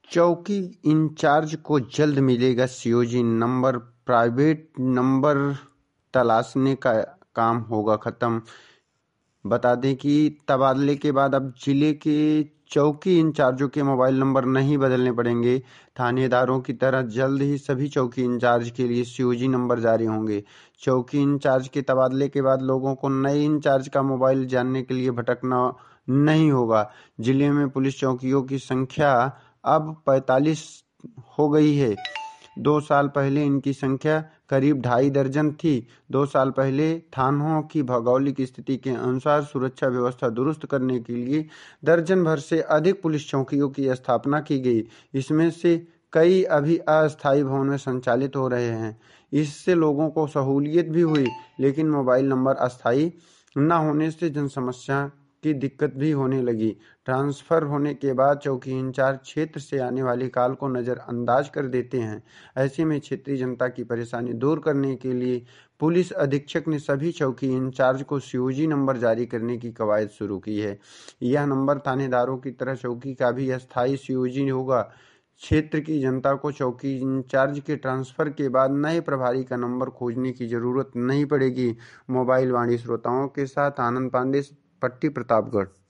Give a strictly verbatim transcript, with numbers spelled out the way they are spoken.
चौकी इंचार्ज को जल्द मिलेगा सीओजी नंबर, प्राइवेट नंबर तलाशने का काम होगा खत्म। बता दें कि तबादले के बाद अब जिले के चौकी इंचार्जों के मोबाइल नंबर नहीं बदलने पड़ेंगे। थानेदारों की तरह जल्द ही सभी चौकी इंचार्ज के लिए सीओजी नंबर जारी होंगे। चौकी इंचार्ज के तबादले के बाद लोगों को नए इंचार्ज का मोबाइल जानने के लिए भटकना नहीं होगा। जिले में पुलिस चौकियों की संख्या अब पैंतालीस हो गई है। दो साल पहले इनकी संख्या करीब ढाई दर्जन थी। दो साल पहले थानों की भौगोलिक स्थिति के अनुसार सुरक्षा व्यवस्था दुरुस्त करने के लिए दर्जन भर से अधिक पुलिस चौकियों की स्थापना की गई। इसमें से कई अभी अस्थायी भवन में संचालित हो रहे हैं। इससे लोगों को सहूलियत भी हुई, लेकिन मोबाइल नंबर अस्थायी न होने से जन समस्या की दिक्कत भी होने लगी। ट्रांसफर होने के बाद चौकी इंचार्ज क्षेत्र से आने वाली कॉल को नजरअंदाज कर देते हैं। ऐसे में क्षेत्रीय जनता की परेशानी दूर करने के लिए पुलिस अधीक्षक ने सभी चौकी इंचार्ज को सीओजी नंबर जारी करने की कवायद शुरू की है। यह नंबर थानेदारों की तरह चौकी का भी अस्थायी सीओजी होगा। क्षेत्र की जनता को चौकी इंचार्ज के ट्रांसफर के बाद नए प्रभारी का नंबर खोजने की जरूरत नहीं पड़ेगी। मोबाइल वाणी श्रोताओं के साथ आनंद पांडे, पट्टी, प्रतापगढ़।